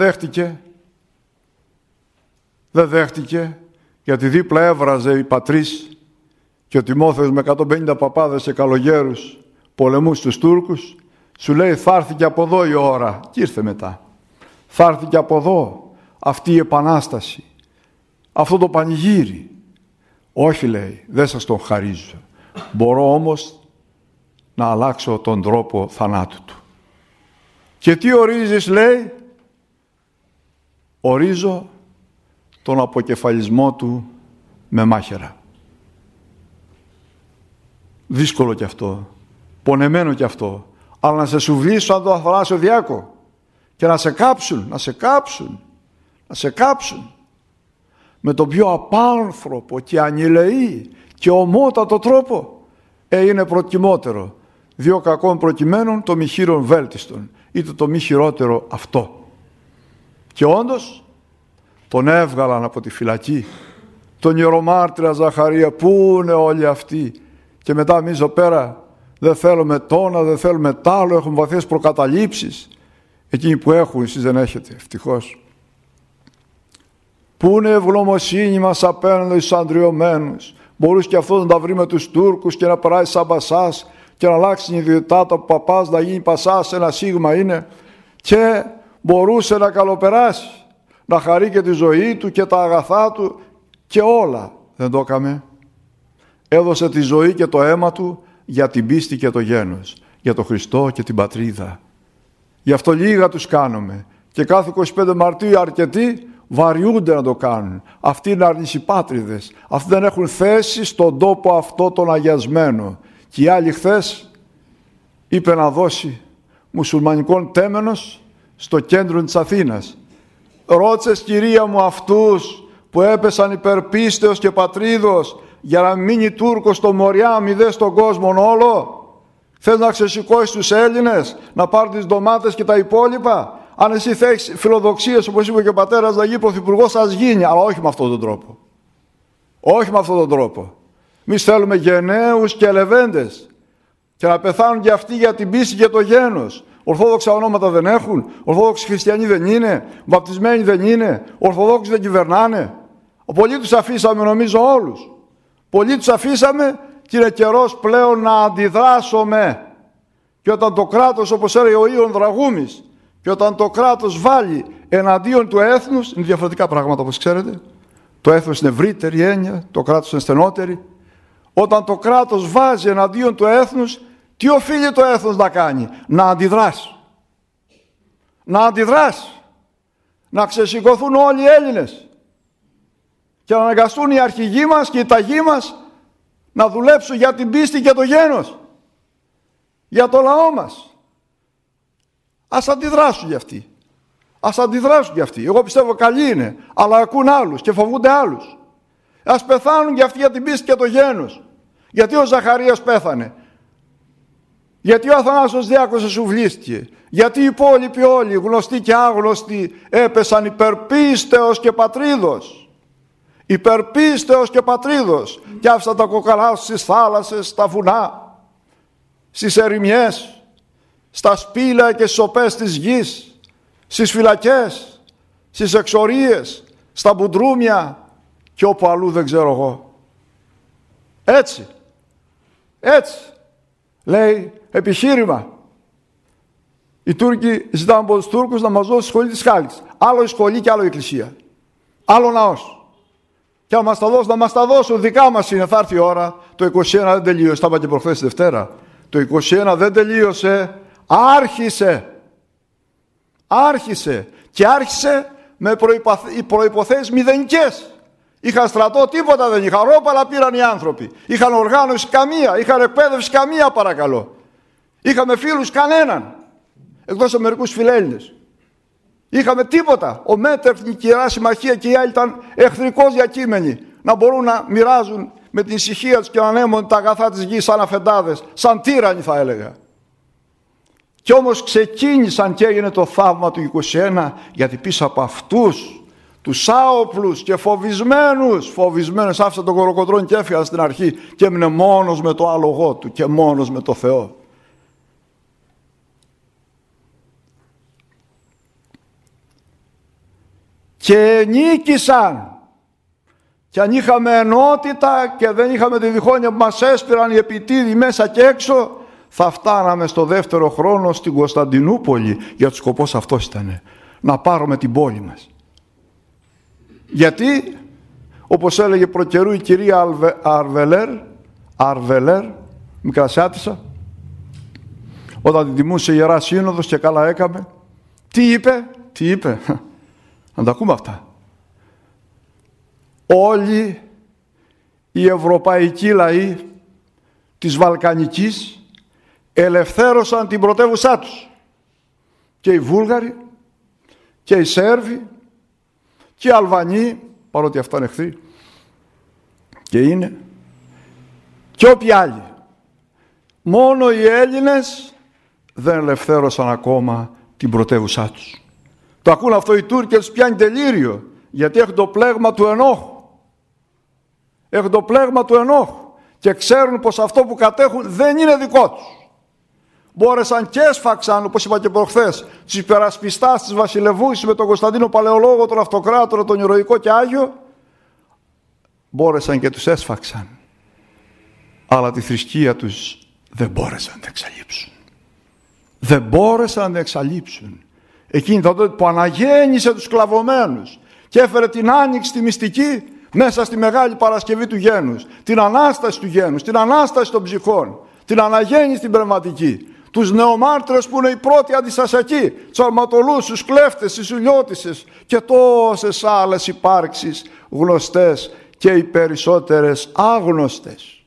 [SPEAKER 1] δέχτηκε, γιατί δίπλα έβραζε η πατρίς και ο Τιμόθεος με 150 παπάδες και καλογέρους πολεμούς στους Τούρκους. Σου λέει, θα έρθει και από εδώ η ώρα, και ήρθε μετά. Θα έρθει και από εδώ αυτή η επανάσταση, αυτό το πανηγύρι. Όχι, λέει, δεν σας τον χαρίζω. Μπορώ όμως να αλλάξω τον τρόπο θανάτου του. Και τι ορίζεις, λέει? Ορίζω τον αποκεφαλισμό του με μάχαιρα. Δύσκολο κι αυτό, πονεμένο κι αυτό, αλλά να σε σουβλήσω σαν το Αθανάσιο Διάκο και να σε κάψουν με τον πιο απάνθρωπο και ανηλεή και ομότατο τρόπο. Είναι προτιμότερο 2 κακών προκειμένων το μη χείρον βέλτιστον, είτε το μη χειρότερο αυτό. Και όντως τον έβγαλαν από τη φυλακή, τον ιερομάρτυρα Ζαχαρία. Πού είναι όλοι αυτοί? Και μετά εμείς εδώ πέρα δεν θέλουμε τόνα, δεν θέλουμε τ' άλλο, έχουμε βαθιές προκαταλήψεις. Εκείνοι που έχουν, εσείς δεν έχετε, ευτυχώς. Πού είναι η ευγνωμοσύνη μας απέναντι στους αντριωμένους? Μπορούσε και αυτός να τα βρει με τους Τούρκους και να περάσει σαν πασάς και να αλλάξει την ιδιότητά του από παπάς, να γίνει πασάς, ένα σίγμα είναι, και μπορούσε να καλοπεράσει, να χαρεί και τη ζωή του και τα αγαθά του και όλα. Δεν το έκαμε. Έδωσε τη ζωή και το αίμα του για την πίστη και το γένος, για τον Χριστό και την πατρίδα. Γι' αυτό λίγα τους κάνουμε, και κάθε 25 Μαρτίου αρκετοί βαριούνται να το κάνουν. Αυτοί είναι αρνησιπάτριδες, αυτοί δεν έχουν θέση στον τόπο αυτό τον αγιασμένο. Και η άλλη χθες είπε να δώσει μουσουλμανικών τέμενος στο κέντρο της Αθήνας. Ρώτησες, κυρία μου, αυτούς που έπεσαν υπερπίστεως και πατρίδος για να μείνει Τούρκος στο Μοριά, μη δες τον κόσμο όλο? Θες να ξεσηκώσεις τους Έλληνες, να πάρουν τις ντομάτες και τα υπόλοιπα? Αν εσύ θες φιλοδοξίες, όπως είπε και ο πατέρας, να γίνει πρωθυπουργός, ας γίνει, αλλά όχι με αυτόν τον τρόπο. Όχι με αυτόν τον τρόπο. Εμείς θέλουμε γενναίους και λεβέντες και να πεθάνουν και αυτοί για την πίστη και το γένος. Ορθόδοξα ονόματα δεν έχουν, Ορθόδοξοι χριστιανοί δεν είναι, βαπτισμένοι δεν είναι, Ορθοδόξοι δεν κυβερνάνε. Πολλοί τους αφήσαμε, νομίζω όλους. Πολλοί τους αφήσαμε και είναι καιρός πλέον να αντιδράσουμε. Και όταν το κράτος, όπως έλεγε ο Ιων Δραγούμης, και όταν το κράτος βάλει εναντίον του έθνους, είναι διαφορετικά πράγματα όπως ξέρετε. Το έθνος είναι ευρύτερη έννοια, το κράτος είναι στενότερη. Όταν το κράτος βάζει εναντίον του έθνους, τι οφείλει το έθνος να κάνει? Να αντιδράσει. Να αντιδράσει. Να ξεσηκωθούν όλοι οι Έλληνες και να αναγκαστούν οι αρχηγοί μας και οι ταγοί μας να δουλέψουν για την πίστη και το γένος, για το λαό μας. Ας αντιδράσουν για αυτοί. Ας αντιδράσουν για αυτοί. Εγώ πιστεύω καλοί είναι, αλλά ακούν άλλους και φοβούνται άλλους. Ας πεθάνουν για αυτοί για την πίστη και το γένος. Γιατί ο Ζαχαρίας πέθανε? Γιατί ο Αθανάσιος Διάκος εσουβλίστηκε? Γιατί οι υπόλοιποι όλοι, γνωστοί και άγνωστοι, έπεσαν υπερπίστεως και πατρίδος? Υπερπίστεως και πατρίδος, και άφησαν τα κοκαλά στις θάλασσες, στα βουνά, στις ερημιές, στα σπήλαια και στις οπές της γης, στις φυλακές, στις εξορίες, στα μπουντρούμια και όπου αλλού δεν ξέρω εγώ. Έτσι λέει επιχείρημα. Οι Τούρκοι ζητάνε από τους Τούρκους να μας δώσουν σχολή της Χάλκης. Άλλο η σχολή και άλλο η εκκλησία. Άλλο ναός. Και αν μας τα δώσουν, να μας τα δώσουν, δικά μας είναι. Θα έρθει η ώρα. Το 21 δεν τελείωσε. Τα είπα και προχθές τη Δευτέρα. Το 21 δεν τελείωσε. Άρχισε. Και άρχισε με προϋποθέσεις μηδενικές. Είχαν στρατό, τίποτα δεν είχαν. Ρόπαλα πήραν οι άνθρωποι. Είχαν οργάνωση καμία. Είχαν εκπαίδευση καμία, παρακαλώ. Είχαμε φίλους κανέναν. Εκτός από μερικούς φιλέλληνες. Είχαμε τίποτα. Ο Μέτερνικ, η Ιερά Συμμαχία και οι άλλοι ήταν εχθρικώς διακείμενοι. Να μπορούν να μοιράζουν με την ησυχία τους και να ανέμουν τα αγαθά της γης σαν αφεντάδες. Σαν τύρανοι θα έλεγα. Κι όμως ξεκίνησαν και έγινε το θαύμα του 21, γιατί πίσω από αυτούς τους άοπλους και φοβισμένους άφησε τον Κολοκοτρώνη και έφυγαν στην αρχή και έμεινε μόνος με το άλογο του και μόνος με το Θεό. Και νίκησαν. Και αν είχαμε ενότητα και δεν είχαμε τη διχόνοια που μας έσπηραν οι επιτίδοι μέσα και έξω, θα φτάναμε στο δεύτερο χρόνο στην Κωνσταντινούπολη, γιατί ο σκοπός αυτός ήταν, να πάρουμε την πόλη μας. Γιατί, όπως έλεγε προκαιρού η κυρία Αρβελέρ, Μικρασιάτισσα, όταν την τιμούσε η Ιερά Σύνοδος και καλά έκαμε, τι είπε, να τα ακούμε αυτά. Όλοι οι ευρωπαϊκοί λαοί της Βαλκανικής ελευθέρωσαν την πρωτεύουσά τους. Και οι Βούλγαροι και οι Σέρβοι και οι Αλβανοί, παρότι αυτά είναι εχθροί και είναι, και όποιοι άλλοι. Μόνο οι Έλληνες δεν ελευθέρωσαν ακόμα την πρωτεύουσά τους. Το ακούν αυτό οι Τούρκοι και τους πιάνει τελείριο, γιατί έχουν το πλέγμα του ενόχου. Έχουν το πλέγμα του ενόχου και ξέρουν πως αυτό που κατέχουν δεν είναι δικό τους. Μπόρεσαν και έσφαξαν, όπως είπα και προχθές, τους υπερασπιστάς της βασιλευούσης με τον Κωνσταντίνο Παλαιολόγο, τον Αυτοκράτορα, τον Ηρωικό και Άγιο. Μπόρεσαν και τους έσφαξαν. Αλλά τη θρησκεία τους δεν μπόρεσαν να την εξαλείψουν. Δεν μπόρεσαν να την εξαλείψουν. Εκείνη τότε που αναγέννησε τους σκλαβωμένους και έφερε την άνοιξη τη μυστική μέσα στη Μεγάλη Παρασκευή του γένους, την Ανάσταση του γένους, την Ανάσταση των ψυχών, την αναγέννηση την πνευματική, τους νεομάρτυρες που είναι οι πρώτοι αντιστασιακοί, τους αρματολούς, τους κλέφτες, τις ουλιώτισσες και τόσες άλλες υπάρξεις γνωστές και οι περισσότερες άγνωστες.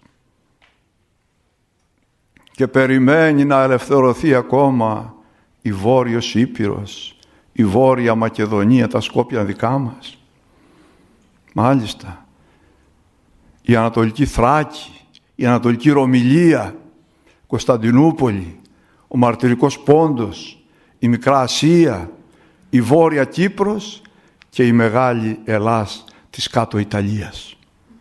[SPEAKER 1] Και περιμένει να ελευθερωθεί ακόμα η Βόρειος Ήπειρος, η Βόρεια Μακεδονία, τα Σκόπια δικά μας. Μάλιστα, η Ανατολική Θράκη, η Ανατολική Ρωμυλία, Κωνσταντινούπολη, ο Μαρτυρικός Πόντος, η Μικρά Ασία, η Βόρεια Κύπρος και η Μεγάλη Ελλάς της κάτω Ιταλίας.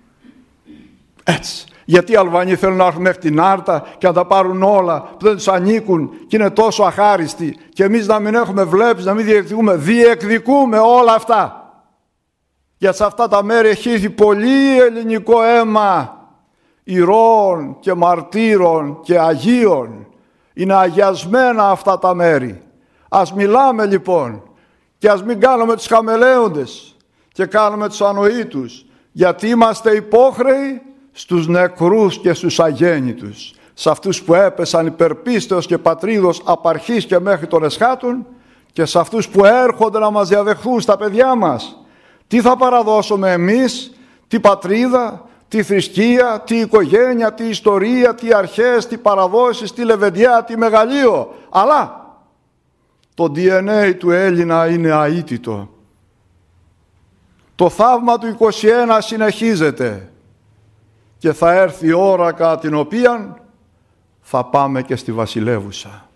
[SPEAKER 1] Έτσι. Γιατί οι Αλβανοί θέλουν να έρθουν μέχρι την Άρτα και να τα πάρουν όλα που δεν τους ανήκουν και είναι τόσο αχάριστοι, και εμείς να μην έχουμε βλέψει, να μην διεκδικούμε όλα αυτά. Για σε αυτά τα μέρη έχει πολύ ελληνικό αίμα ηρώων και μαρτύρων και αγίων. Είναι αγιασμένα αυτά τα μέρη. Ας μιλάμε λοιπόν και ας μην κάνουμε τους χαμελέοντες και κάνουμε τους ανοήτους, γιατί είμαστε υπόχρεοι στους νεκρούς και στους αγέννητους, σε αυτούς που έπεσαν υπερπίστεως και πατρίδος απ' αρχής και μέχρι των εσχάτων, και σε αυτούς που έρχονται να μας διαδεχθούν στα παιδιά μας. Τι θα παραδώσουμε εμείς, τι πατρίδα, τι θρησκεία, τι οικογένεια, τι ιστορία, τι αρχές, τι παραδόσεις, τι λεβεντιά, τι μεγαλείο. Αλλά το DNA του Έλληνα είναι αίτητο. Το θαύμα του 21 συνεχίζεται και θα έρθει η ώρα κατά την οποία θα πάμε και στη βασιλεύουσα.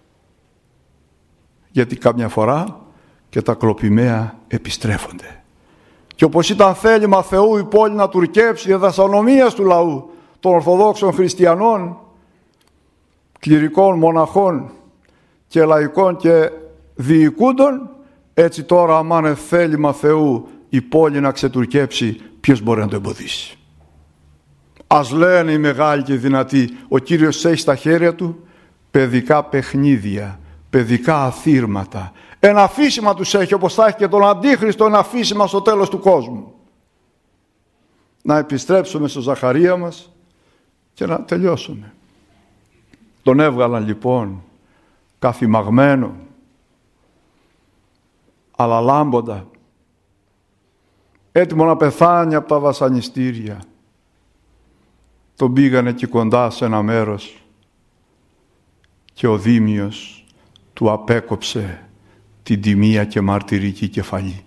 [SPEAKER 1] Γιατί καμιά φορά και τα κλοπημαία επιστρέφονται. Και όπως ήταν θέλημα Θεού η πόλη να τουρκέψει δασανομίας του λαού των Ορθοδόξων Χριστιανών, κληρικών, μοναχών και λαϊκών και διοικούντων, έτσι τώρα άμα είναι θέλημα Θεού η πόλη να ξετουρκέψει, ποιος μπορεί να το εμποδίσει? Ας λένε οι μεγάλοι και οι δυνατοί, ο Κύριος έχει στα χέρια του παιδικά παιχνίδια, παιδικά αθήρματα. Ένα αφήσιμα τους έχει, όπως θα έχει και τον Αντίχριστο ένα αφήσιμα στο τέλος του κόσμου. Να επιστρέψουμε στο Ζαχαρία μας και να τελειώσουμε. Τον έβγαλαν λοιπόν καθημαγμένο, αλλά λάμποντα, έτοιμο να πεθάνει από τα βασανιστήρια. Τον πήγανε εκεί κοντά σε ένα μέρος και ο Δήμιος του απέκοψε την τιμία και μαρτυρική κεφαλή.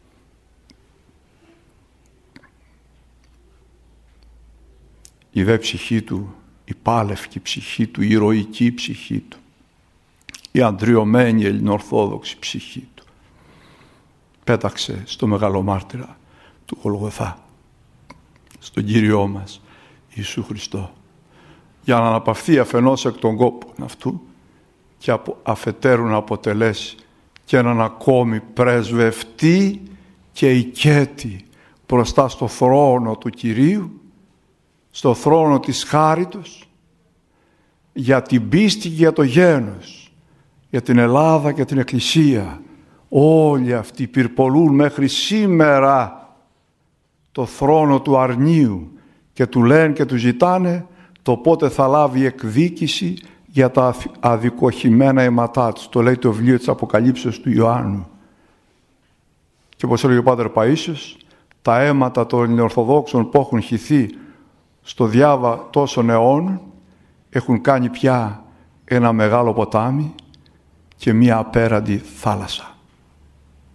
[SPEAKER 1] Η δε ψυχή του, η πάλευκη ψυχή του, η ηρωική ψυχή του, η αντριωμένη ελληνοορθόδοξη ψυχή του, πέταξε στο μεγαλομάρτυρα του Γολγοθά, στον Κύριό μας Ιησού Χριστό, για να αναπαυθεί αφενός εκ των κόπων αυτού και αφετέρου να αποτελέσει και έναν ακόμη πρεσβευτή και οικέτη μπροστά στο θρόνο του Κυρίου, στο θρόνο της χάριτος, για την πίστη και για το γένος, για την Ελλάδα και την Εκκλησία. Όλοι αυτοί πυρπολούν μέχρι σήμερα το θρόνο του αρνίου και του λένε και του ζητάνε το πότε θα λάβει εκδίκηση για τα αδικοχημένα αίματά τους. Το λέει το βιβλίο της Αποκαλύψεως του Ιωάννου. Και όπως έλεγε ο Πάτερ Παΐσιος, τα αίματα των Ορθοδόξων που έχουν χυθεί στο διάβα τόσων αιώνων έχουν κάνει πια ένα μεγάλο ποτάμι και μία απέραντη θάλασσα.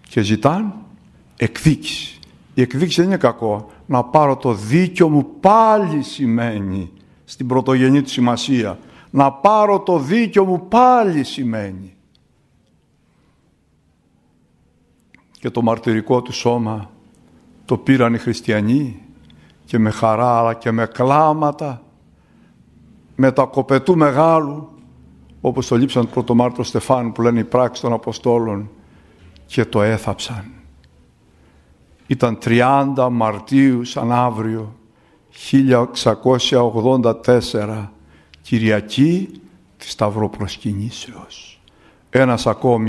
[SPEAKER 1] και ζητάν εκδίκηση. Η εκδίκηση δεν είναι κακό. Να πάρω το δίκιο μου πάλι σημαίνει, στην πρωτογενή του σημασία, να πάρω το δίκιο μου πάλι σημαίνει. Και το μαρτυρικό του σώμα το πήραν οι χριστιανοί και με χαρά αλλά και με κλάματα, με τα κοπετού μεγάλου, όπως το λείψαν του πρωτομάρτυρο Στεφάνου που λένε οι πράξεις των Αποστόλων, και το έθαψαν. Ήταν 30 Μαρτίου σαν αύριο 1684, Κυριακή της Σταυροπροσκυνήσεως. Ένας ακόμη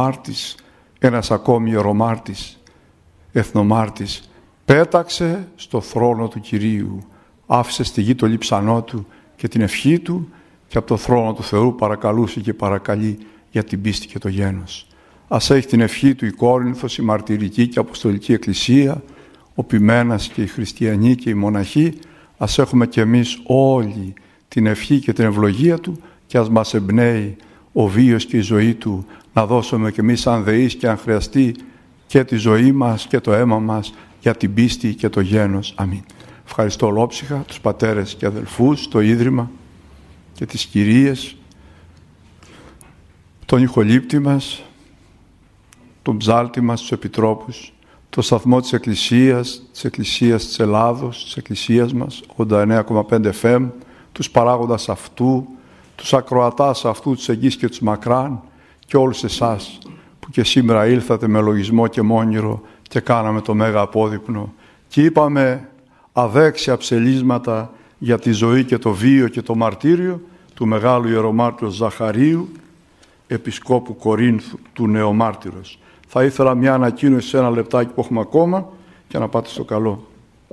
[SPEAKER 1] ιερομάρτης, εθνομάρτης, πέταξε στο θρόνο του Κυρίου, άφησε στη γη το λείψανό του και την ευχή του και από το θρόνο του Θεού παρακαλούσε και παρακαλεί για την πίστη και το γένος. Ας έχει την ευχή του η Κόρινθος, η μαρτυρική και αποστολική εκκλησία, ο Ποιμένας και οι χριστιανοί και οι μοναχοί. Ας έχουμε κι εμείς όλοι την ευχή και την ευλογία του και ας μας εμπνέει ο βίος και η ζωή του να δώσουμε κι εμείς αν δεείς και αν χρειαστεί και τη ζωή μας και το αίμα μας για την πίστη και το γένος. Αμήν. Ευχαριστώ ολόψυχα τους πατέρες και αδελφούς, το Ίδρυμα και τις κυρίες, τον ηχολήπτη μας, τον ψάλτη μας, τους επιτρόπους, το σταθμό της Εκκλησίας της Ελλάδος, της Εκκλησίας μας, 89,5 FM, τους παράγοντας αυτού, τους ακροατάς αυτού, τους εγγύς και τους μακράν, και όλους εσάς που και σήμερα ήλθατε με λογισμό και μόνηρο και κάναμε το μέγα απόδειπνο και είπαμε αδέξια ψελίσματα για τη ζωή και το βίο και το μαρτύριο του μεγάλου ιερομάρτυρου Ζαχαρίου, επισκόπου Κορίνθου, του νεομάρτυρος. Θα ήθελα μια ανακοίνωση σε ένα λεπτάκι που έχουμε ακόμα και να πάτε στο καλό.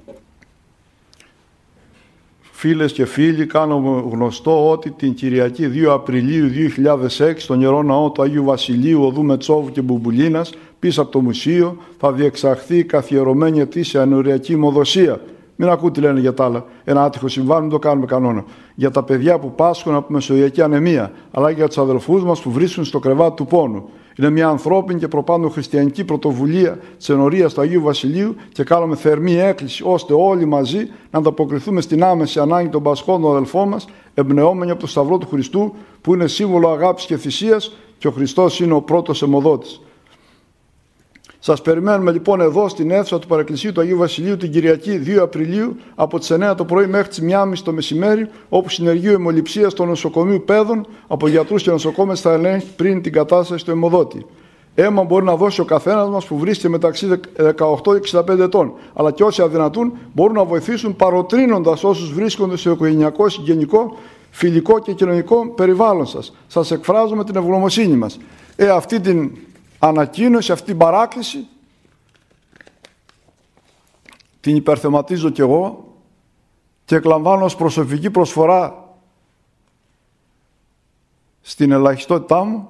[SPEAKER 1] Φίλες και φίλοι, κάνω γνωστό ότι την Κυριακή 2 Απριλίου 2006 στον Ιερό Ναό του Αγίου Βασιλείου, οδού Μετσόβου και Μπουμπουλίνας, πίσω από το μουσείο, θα διεξαχθεί η καθιερωμένη ετήσια ενοριακή μοδοσία. Μην ακούτε τι λένε για τα άλλα. Ένα άτυχο συμβάν, μην το κάνουμε κανόνα. Για τα παιδιά που πάσχουν από μεσογειακή ανεμία, αλλά και για τους αδελφούς μας που βρίσκουν στο κρεβάτι του πόνου. Είναι μια ανθρώπινη και προπάντων χριστιανική πρωτοβουλία της ενορίας του Αγίου Βασιλείου και κάνουμε θερμή έκκληση ώστε όλοι μαζί να ανταποκριθούμε στην άμεση ανάγκη των πασχών των αδελφών μας, εμπνεόμενοι από το Σταυρό του Χριστού, που είναι σύμβολο αγάπης και θυσίας και ο Χριστός είναι ο πρώτος αιμοδότης. Σας περιμένουμε λοιπόν εδώ στην αίθουσα του Παρεκκλησίου του Αγίου Βασιλείου την Κυριακή 2 Απριλίου από τις 9 το πρωί μέχρι τις 1.30 το μεσημέρι, όπου συνεργείο αιμοληψίας στο νοσοκομείο Πέδων από γιατρούς και νοσοκόμες θα ελέγχει πριν την κατάσταση του αιμοδότη. Αίμα μπορεί να δώσει ο καθένας μας που βρίσκεται μεταξύ 18 και 65 ετών, αλλά και όσοι αδυνατούν μπορούν να βοηθήσουν παροτρύνοντας όσους βρίσκονται στο οικογενειακό, συγγενικό, φιλικό και κοινωνικό περιβάλλον σας. Σας εκφράζουμε την ευγνωμοσύνη μας. Αυτή την ανακοίνωση, αυτή την παράκληση την υπερθεματίζω κι εγώ και εκλαμβάνω ως προσωπική προσφορά στην ελαχιστότητά μου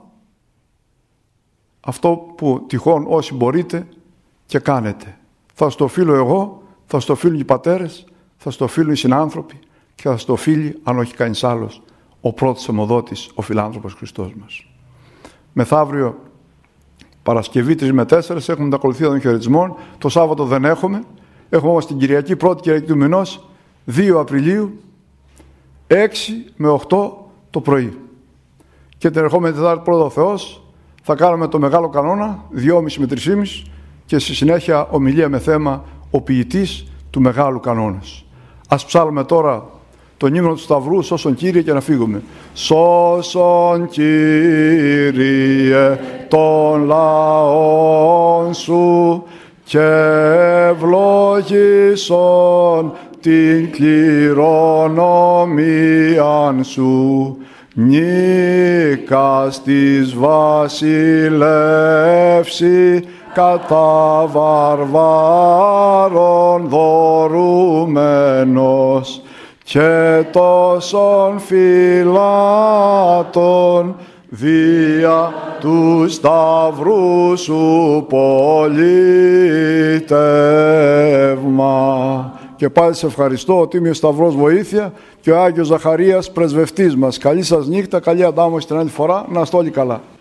[SPEAKER 1] αυτό που τυχόν όσοι μπορείτε και κάνετε. Θα στο οφείλω εγώ, θα στο οφείλουν οι πατέρες, θα στο οφείλουν οι συνάνθρωποι και θα στο οφείλει, αν όχι κανείς άλλος, ο πρώτος αιμοδότης, ο φιλάνθρωπος Χριστός μας. Μεθαύριο Παρασκευή 3 με 4 έχουμε τα ακολουθία των χαιρετισμών. Το Σάββατο δεν έχουμε. Έχουμε όμως την Κυριακή, πρώτη Κυριακή του μηνός, 2 Απριλίου, 6 με 8 το πρωί. Και την ερχόμενη Τετάρτη πρώτα ο Θεός θα κάνουμε το μεγάλο κανόνα, 2,5 με 3,5 και στη συνέχεια ομιλία με θέμα ο ποιητής του μεγάλου κανόνας. Ας ψάλουμε τώρα τον ύμνο του Σταυρού, σώσον Κύριε, και να φύγουμε. Σώσον Κύριε των λαών σου και ευλογήσον την κληρονομίαν σου. Νίκας της βασιλεύση κατά βαρβάρων δωρούμενος και τόσων φυλάτων δια του Σταυρού σου πολίτευμα. Και πάλι σε ευχαριστώ, ο Τίμιος Σταυρός βοήθεια και ο Άγιος Ζαχαρίας πρεσβευτής μας. Καλή σας νύχτα, καλή αντάμωση την άλλη φορά, να είστε όλοι καλά.